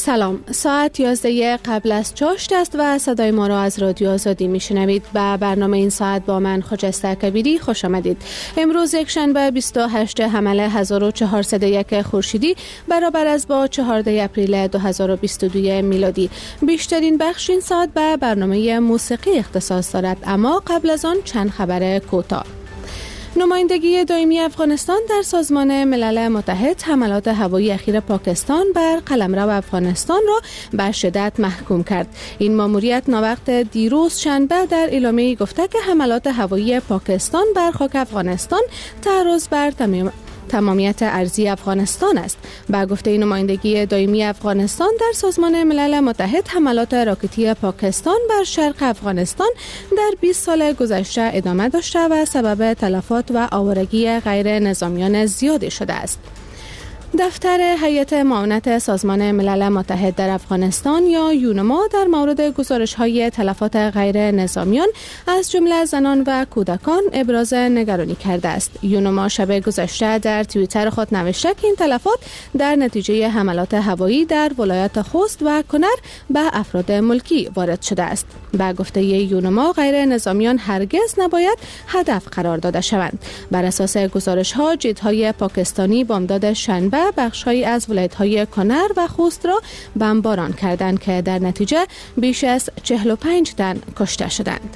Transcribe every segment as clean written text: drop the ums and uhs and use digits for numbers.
سلام، ساعت 11 قبل از چاشت است و صدای ما را از رادیو آزادی میشنوید. به برنامه این ساعت با من خجسته کبیری خوش آمدید. امروز یک شنبه 28 حمل 1401 خورشیدی برابر است با 14 اپریل 2022 میلادی. بیشترین بخش این ساعت به برنامه موسیقی اختصاص دارد، اما قبل از آن چند خبر کوتاه. نمایندگی دائمی افغانستان در سازمان ملل متحد حملات هوایی اخیر پاکستان بر قلمرو افغانستان را به شدت محکوم کرد. این ماموریت ناوقت دیروز شنبه در اعلامیه گفته که حملات هوایی پاکستان بر خاک افغانستان تعرض بر تمامیت ارضی افغانستان است. با گفته نمایندگی دائمی افغانستان در سازمان ملل متحد، حملات راکتی پاکستان بر شرق افغانستان در 20 سال گذشته ادامه داشته و سبب تلفات و آوارگی غیر نظامیان زیادی شده است. دفتر هیئت معاونت سازمان ملل متحد در افغانستان یا یونما در مورد گزارش‌های تلفات غیر نظامیان از جمله زنان و کودکان ابراز نگرانی کرده است. یونما شب گذشته در توییتر خود نوشته که این تلفات در نتیجه حملات هوایی در ولایات خوست و کنر به افراد ملکی وارد شده است. با گفته یونما، غیر نظامیان هرگز نباید هدف قرار داده شوند. بر اساس گزارش‌ها، جت‌های پاکستانی بامداد شنبه بخش‌هایی از ولایت‌های کنر و خوست را بمباران کردند که در نتیجه بیش از 45 تن کشته شدند.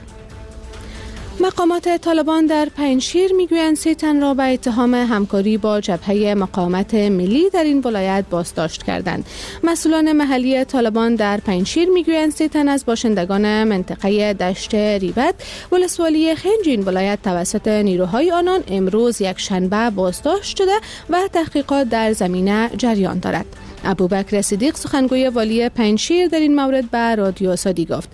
مقامات طالبان در پنجشیر میگویند 3 تن را به اتهام همکاری با جبهه مقاومت ملی در این ولایت بازداشت کردند. مسئولان محلی طالبان در پنجشیر میگویند 3 تن از باشندگان منطقه دشت ریبت ولسوالی خنج این ولایت توسط نیروهای آنان امروز یک شنبه بازداشت شده و تحقیقات در زمینه جریان دارد. ابوبکر صدیق سخنگوی والی پنجشیر در این مورد به رادیو آزادی گفت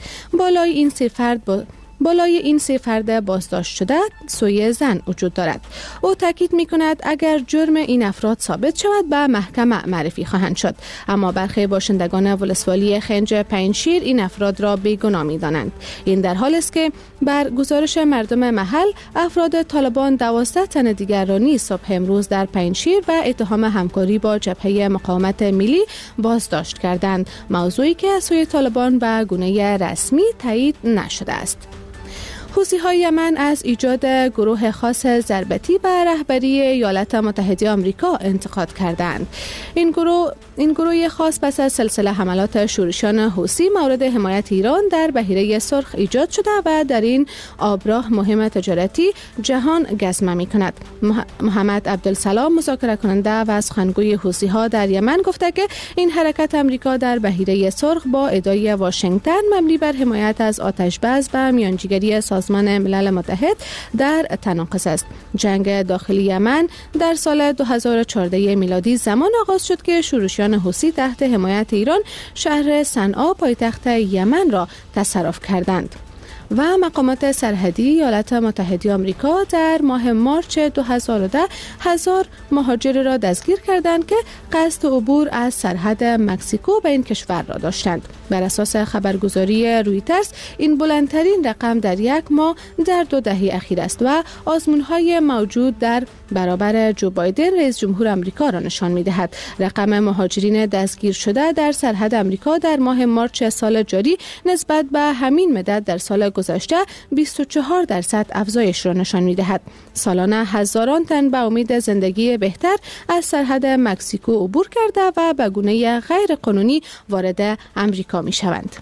بالای این 3 فرد بازداشت شده سوی زن وجود دارد. او تاکید می‌کند اگر جرم این افراد ثابت شود به محکمه معرفی خواهند شد، اما برخی باشندگان ولسوالی خنج پنجشیر این افراد را بیگناه می‌دانند. این در حالی است که بر گزارش مردم محل، افراد طالبان 12 تن دیگر را نیز صبح امروز در پنجشیر به اتهام همکاری با جبهه مقاومت ملی بازداشت کردند، موضوعی که از سوی طالبان به گونه رسمی تایید نشده است. حوثی‌های یمن از ایجاد گروه خاص ضربتی به رهبری ایالات متحده آمریکا انتقاد کردند. این گروه خاص پس از سلسله حملات شورشیان حوثی مورد حمایت ایران در بحیره سرخ ایجاد شده و در این آبراه مهم تجارتی جهان گزمه می‌کند. محمد عبدالسلام، مذاکره کننده و سخنگوی حوثی‌ها در یمن، گفته که این حرکت آمریکا در بحیره سرخ با ادعای واشنگتن مبنی بر حمایت از آتش‌بس و میانجیگری سازمان ملل متحد در تناقض است. جنگ داخلی یمن در سال 2014 میلادی زمان آغاز شد که شورشیان حوثی تحت حمایت ایران شهر صنعا پایتخت یمن را تصرف کردند و مقامات سرحدی ایالات متحده آمریکا در ماه مارچ 2010 1000 مهاجر را دستگیر کردند که قصد عبور از سرحد مکزیکو به این کشور را داشتند. بر اساس خبرگزاری رویترز، این بلندترین رقم در یک ماه در 2 دهه اخیر است و آزمون‌های موجود در برابر جو بایدن رئیس جمهور آمریکا را نشان می‌دهد. رقم مهاجرین دستگیر شده در سرحد آمریکا در ماه مارچ سال جاری نسبت به همین مدت در سال گذشته 24% افزایش را نشان می‌دهد. سالانه هزاران تن به امید زندگی بهتر از سرحد مکزیکو عبور کرده و به گونه غیر قانونی وارد آمریکا می‌شوند.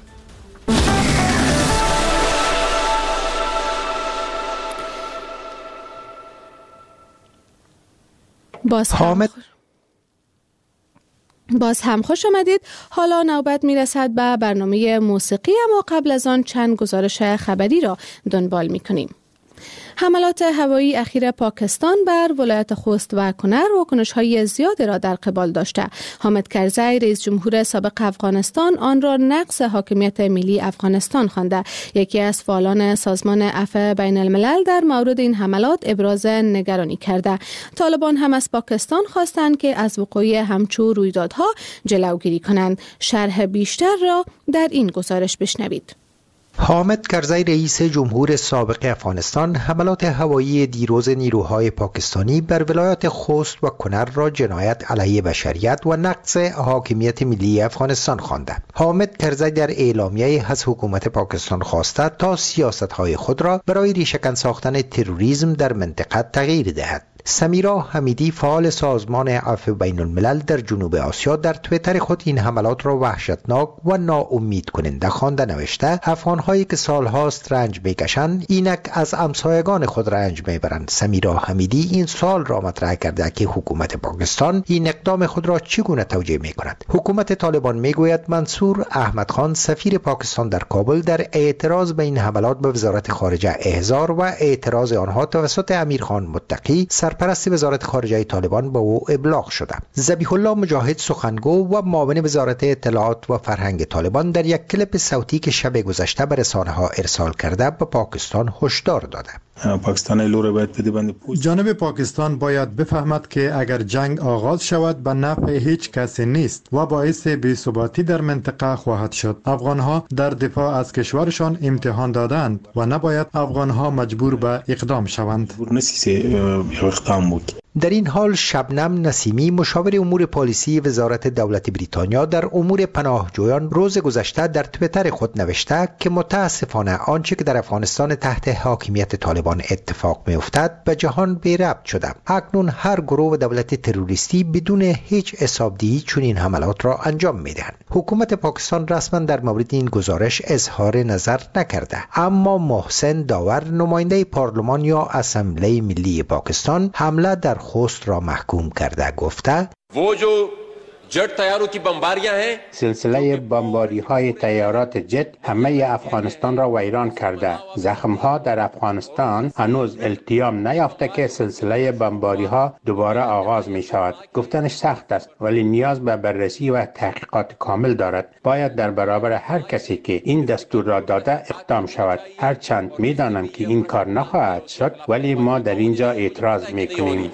باز هم خوش آمدید. حالا نوبت میرسد به برنامه موسیقی، اما قبل از آن چند گزارش خبری را دنبال میکنیم. حملات هوایی اخیر پاکستان بر ولایت خوست و کنر واکنش‌های زیادی را در قبال داشته. حامد کرزی، رئیس جمهور سابق افغانستان، آن را نقض حاکمیت ملی افغانستان خوانده. یکی از فعالان سازمان عفو بین الملل در مورد این حملات ابراز نگرانی کرده. طالبان هم از پاکستان خواستند که از وقوع همچون رویدادها جلوگیری کنند. شرح بیشتر را در این گزارش بشنوید. حامد کرزی رئیس جمهور سابق افغانستان حملات هوایی دیروز نیروهای پاکستانی بر ولایات خوست و کنر را جنایت علیه بشریت و نقض حاکمیت ملی افغانستان خوانده. حامد کرزی در اعلامیه از حکومت پاکستان خواسته تا سیاست‌های خود را برای ریشه‌کن ساختن تروریسم در منطقه تغییر دهد. سمیرا حمیدی فعال سازمان عفو بین الملل در جنوب آسیا در توییتر خود این حملات را وحشتناک و ناامید کننده خوانده نوشته افغان‌هایی که سالهاست رنج می‌کشند اینک از همسایگان خود رنج می‌برند. سمیرا حمیدی این سوال را مطرح کرده که حکومت پاکستان این اقدام خود را چگونه توجیه می‌کند. حکومت طالبان می‌گوید منصور احمد خان سفیر پاکستان در کابل در اعتراض به این حملات به وزارت خارجه احضار و اعتراض آنها توسط امیرخان متقی سرپرست وزارت خارجه طالبان به او ابلاغ شده. ذبیح الله مجاهد سخنگو و معاون وزارت اطلاعات و فرهنگ طالبان در یک کلیپ صوتی که شب گذشته به رسانه‌ها ارسال کرده به پاکستان هشدار داده. جانب پاکستان باید بفهمد که اگر جنگ آغاز شود به نفع هیچ کسی نیست و باعث بی‌ثباتی در منطقه خواهد شد. افغانها در دفاع از کشورشان امتحان دادند و نباید افغانها مجبور به اقدام شوند. در این حال شبنم نسیمی مشاور امور پالیسی وزارت دولت بریتانیا در امور پناهجویان روز گذشته در توییتر خود نوشته که متاسفانه آنچه که در افغانستان تحت حاکمیت طالبان اتفاق می‌افتد به جهان بی ربط شده. اکنون هر گروه و دولت تروریستی بدون هیچ حسابدهی چنین حملات را انجام می‌دهند. حکومت پاکستان رسما در مورد این گزارش اظهار نظر نکرده، اما محسن داور نماینده پارلمان یا اسمبلی ملی پاکستان حمله در خوست را محکوم کرده گفته سلسله بمباری های تیارات جت همه افغانستان را ویران کرده. زخم ها در افغانستان هنوز التیام نیافته که سلسله بمباری ها دوباره آغاز می شود. گفتنش سخت است ولی نیاز به بررسی و تحقیقات کامل دارد. باید در برابر هر کسی که این دستور را داده اقدام شود. هرچند می دانم که این کار نخواهد شد ولی ما در اینجا اعتراض می کنیم.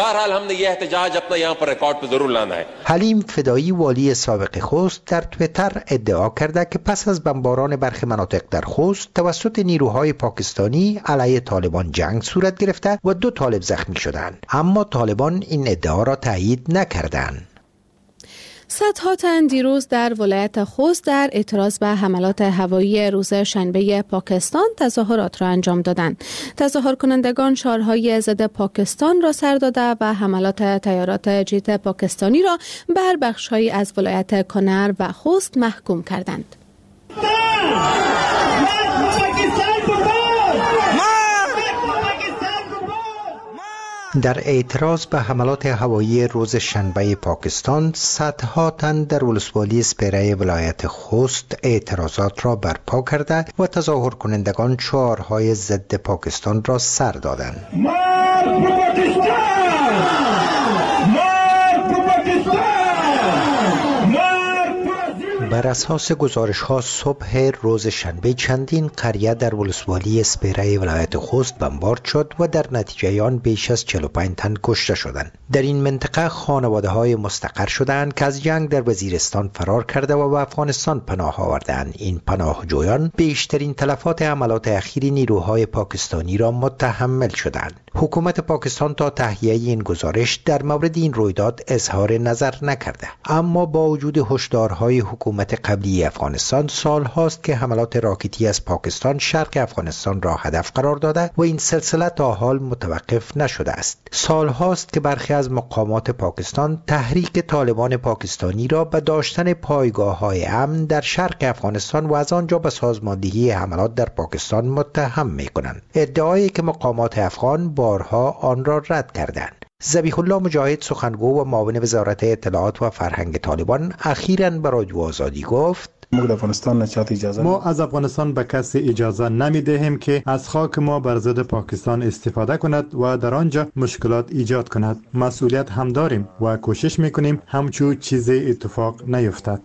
حلیم فدایی والی سابق خوست در توییتر ادعا کرده که پس از بمباران برخی مناطق در خوست توسط نیروهای پاکستانی علیه طالبان جنگ صورت گرفته و 2 طالب زخمی شدند، اما طالبان این ادعا را تایید نکردند. صدها تن دیروز در ولایت خوست در اعتراض به حملات هوایی روز شنبه پاکستان تظاهرات را انجام دادند. تظاهر کنندگان شعارهای ضد پاکستان را سر داده و حملات تیارات جت پاکستانی را بر بخش‌هایی از ولایت کنر و خوست محکوم کردند. در اعتراض به حملات هوایی روز شنبه پاکستان صدها تن در ولسوالی سپیره ولایت خوست اعتراضات را برپا کرده و تظاهر کنندگان شعارهای ضد پاکستان را سر دادند. بر اساس گزارش‌ها صبح روز شنبه چندین قریه در ولسوالی سپیره ولایت خوست بمبارد شد و در نتیجه آن بیش از 45 تن کشته شدند. در این منطقه خانواده‌های مستقر شدند که از جنگ در وزیرستان فرار کرده و به افغانستان پناه آوردند. این پناهجویان بیشترین تلفات حملات اخیر نیروهای پاکستانی را متحمل شدند. حکومت پاکستان تا تهیه این گزارش در مورد این رویداد اظهار نظر نکرده، اما با وجود هشدارهای حکومت قبلی افغانستان سال هاست که حملات راکتی از پاکستان شرق افغانستان را هدف قرار داده و این سلسله تا حال متوقف نشده است. سال هاست که برخی از مقامات پاکستان تحریک طالبان پاکستانی را به داشتن پایگاه‌های امن در شرق افغانستان و از آنجا به سازماندهی حملات در پاکستان متهم می‌کنند. ادعایی که مقامات افغان بارها آن را رد کردند. ذبیح الله مجاهد سخنگو و معاون وزارت اطلاعات و فرهنگ طالبان اخیراً به رادیو آزادی گفت ما از افغانستان به کسی اجازه نمی دهیم که از خاک ما بر ضد پاکستان استفاده کند و در آنجا مشکلات ایجاد کند. مسئولیت هم داریم و کوشش میکنیم همچون چیزی اتفاق نیفتد.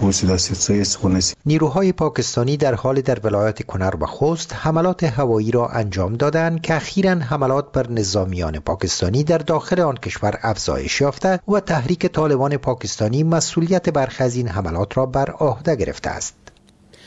نیروهای پاکستانی در حال در ولایت کنر و خوست حملات هوایی را انجام دادند که اخیراً حملات بر نظامیان پاکستانی در داخل آن کشور افزایش یافته و تحریک طالبان پاکستانی مسئولیت برخی از این حملات را بر عهده گرفته است.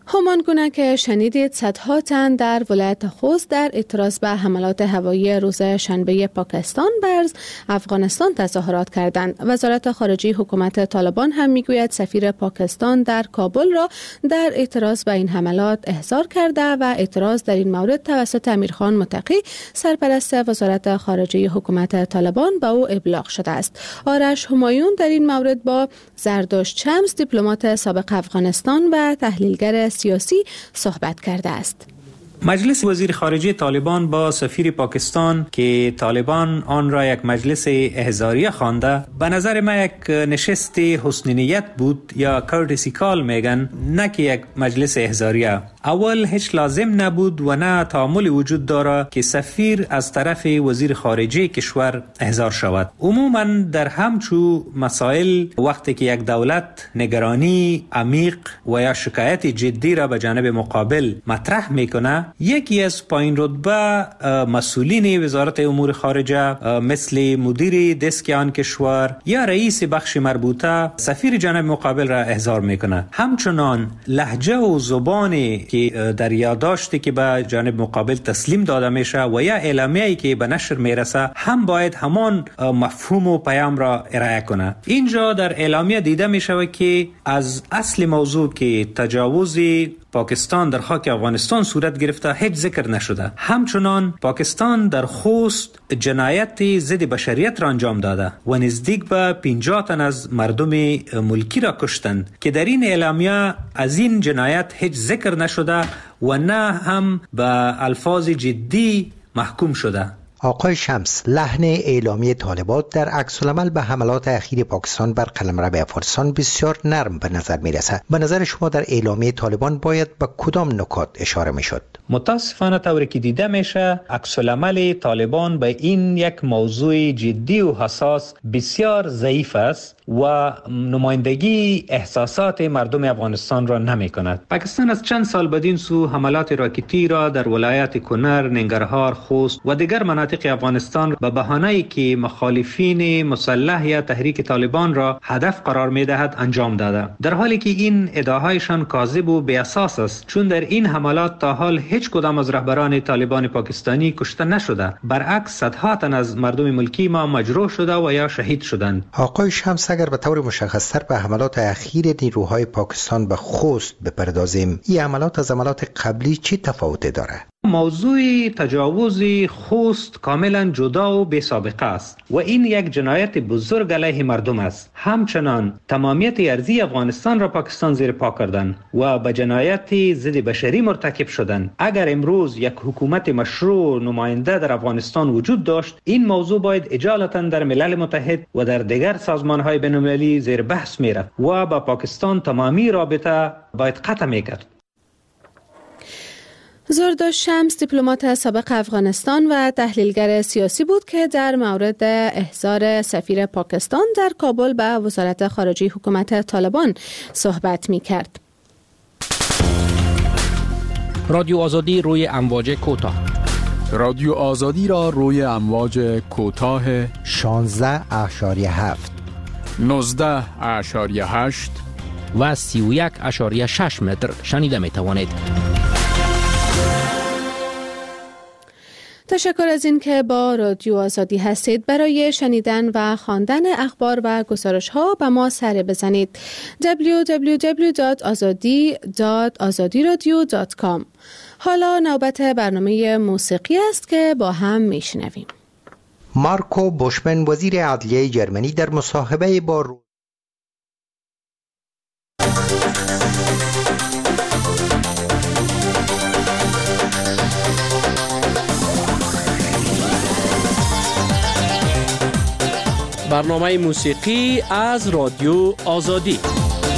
همان گونه که شنیدید، صدها تن در ولایت خوست در اعتراض به حملات هوایی روز شنبه پاکستان بر افغانستان تظاهرات کردند. وزارت خارجه حکومت طالبان هم میگوید سفیر پاکستان در کابل را در اعتراض به این حملات احضار کرده و اعتراض در این مورد توسط امیرخان متقی سرپرست وزارت خارجه حکومت طالبان به او ابلاغ شده است. آرش همایون در این مورد با زردشت شمس، دیپلمات سابق افغانستان و تحلیلگر سیاسی صحبت کرده است. مجلس وزیر خارجه طالبان با سفیر پاکستان که طالبان آن را یک مجلس احضاریه خوانده، به نظر ما یک نشست حسن نیت بود یا کورتسی کال میگن، نه که یک مجلس احضاریه. اول هیچ لازم نبود و نه تعامل وجود داره که سفیر از طرف وزیر خارجه کشور احضار شود. عموما در همچو مسائل وقتی که یک دولت نگرانی عمیق و یا شکایت جدی را به جانب مقابل مطرح میکنه، یکی از پایین رتبه مسئولین وزارت امور خارجه مثل مدیر دسک آن کشور یا رئیس بخش مربوطه سفیر جانب مقابل را احضار میکنه. همچنان لهجه و زبانی که در یادداشتی که به جانب مقابل تسلیم داده میشه و یا اعلامیه‌ای که به نشر میرسه هم باید همان مفهوم و پیام را ارائه کنه. اینجا در اعلامیه دیده میشه که از اصل موضوع که تجاوز پاکستان در خاک افغانستان صورت گرفته هیچ ذکر نشده. همچنان پاکستان در خوست جنایت ضد بشریت را انجام داده و نزدیک به 50 تن از مردم ملکی را کشتند که در این اعلامیه از این جنایت هیچ ذکر نشده و نه هم به الفاظ جدی محکوم شده. آقای شمس، لحن اعلامی طالبان در عکس‌العمل به حملات اخیر پاکستان بر قلمرو افغانستان بسیار نرم به نظر می رسد. به نظر شما در اعلامیه طالبان باید به کدام نکات اشاره می شد؟ متاسفانه طوری که دیده میشه عکس‌العمل طالبان به این یک موضوع جدی و حساس بسیار ضعیف است و نمایندگی احساسات مردم افغانستان را نمی کند. پاکستان از چند سال بدین سو حملات راکتی را در ولایت کنر، ننگرهار، خوست و دیگر مناطق افغانستان به بهانه‌ای که مخالفین مسلح یا تحریک طالبان را هدف قرار می دهد انجام داده، در حالی که این ادعاهایشان کاذب و بی اساس است، چون در این حملات تا حال هیچ کدام از رهبران طالبان پاکستانی کشته نشده. برعکس صدها تن از مردم ملکی ما مجروح شده و یا شهید شدند. آقای شمس، اگر به طور مشخص‌تر به حملات اخیر نیروهای پاکستان به خوست بپردازیم، این حملات از حملات قبلی چی تفاوت داره؟ موضوع تجاوز خوست کاملا جدا و بی سابقه است و این یک جنایت بزرگ علیه مردم است. همچنان تمامیت ارضی افغانستان را پاکستان زیر پا کردند و به جنایت ضد بشری مرتکب شدند. اگر امروز یک حکومت مشروع نماینده در افغانستان وجود داشت، این موضوع باید اجالتا در ملل متحد و در دیگر سازمان‌های بین‌المللی زیر بحث می‌رفت و با پاکستان تمامی رابطه باید قطع می‌کرد. زردشت شمس، دیپلمات سابق افغانستان و تحلیلگر سیاسی بود که در مورد احضار سفیر پاکستان در کابل به وزارت خارجه حکومت طالبان صحبت می کرد. رادیو آزادی روی امواج کوتاه. رادیو آزادی را روی امواج کوتاه 16.7 19.8 و 31.6 متر شنیده می توانید. تشکر از این که با رادیو آزادی هستید. برای شنیدن و خواندن اخبار و گزارش‌ها به ما سر بزنید. www.azadi.azadiradio.com. حالا نوبت برنامه موسیقی است که با هم میشنویم. مارکو بوشمن، وزیر عدلیه جرمنی، در مصاحبه با برنامه موسیقی از رادیو آزادی.